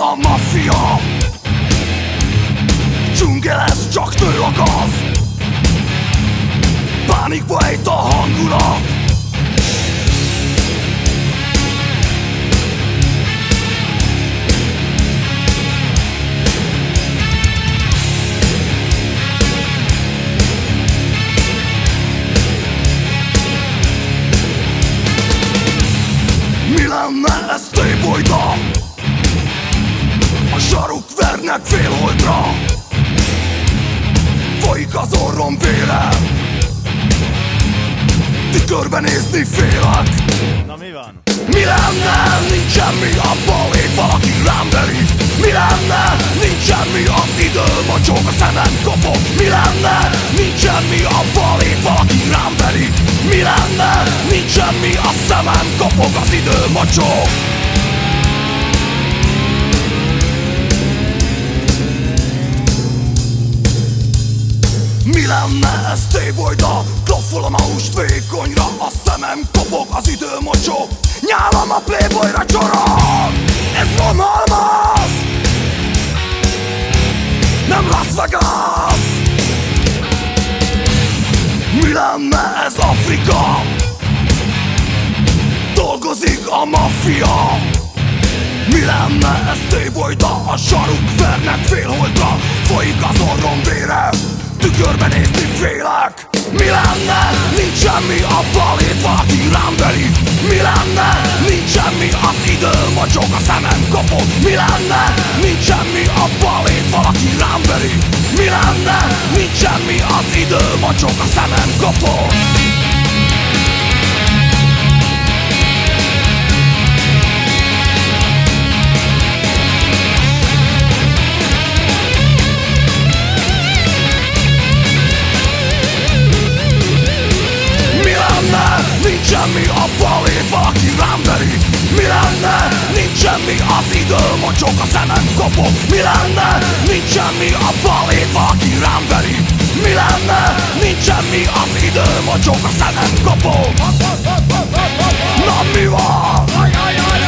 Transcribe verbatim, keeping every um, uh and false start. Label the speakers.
Speaker 1: a maffia. Dzsungel, ez csak nő a gaz. Pánikba ejt a hangulat. Mi lenne ez tébolyda? A zsaruk vernek félholdra. Folyik az orrom vére. Tükörben nézni félek.
Speaker 2: Na mi van?
Speaker 1: Mi lenne? Nincs semmi, abba lép valaki rám veri. Mi lenne? Nincs semmi, az idő mocsog, a szemem kopog. Mi lenne? Nincs semmi, abba lép valaki rám veri. Mi lenne? Nincs semmi, a szemem kopog, az idő mocsog. Mi lenne ez tébolyda? Kloffolom a húst vékonyra, a szemem kopog, az idő mocsog. Nyálam a playboyra csorog. Ez vonalmaz, nem Las Vegas. Mi lenne ez Afrika? Dolgozik a maffia. Mi lenne ez tébolyda? A zsaruk vernek félholdra. Folyik az orrom vére. Tükörben nézni félek. Mi lenne? Nincs semmi, abba lép valaki rám veri. Mi lenne? Nincs semmi, az idő mocsog, a szemem kopog. Mi lenne? Nincs semmi, abba lép valaki rám veri. Mi lenne? Nincs semmi, az idő mocsog, a szemem kopog. Nincs semmi, abba lép valaki rám veri. Mi lenne? Nincs semmi, az idő mocsog, a szemem kopog. Mi lenne? Nincs semmi, abba lép valaki rám veri. Mi lenne? Nincs semmi, az idő mocsog, a szemem kopog. Na mi van?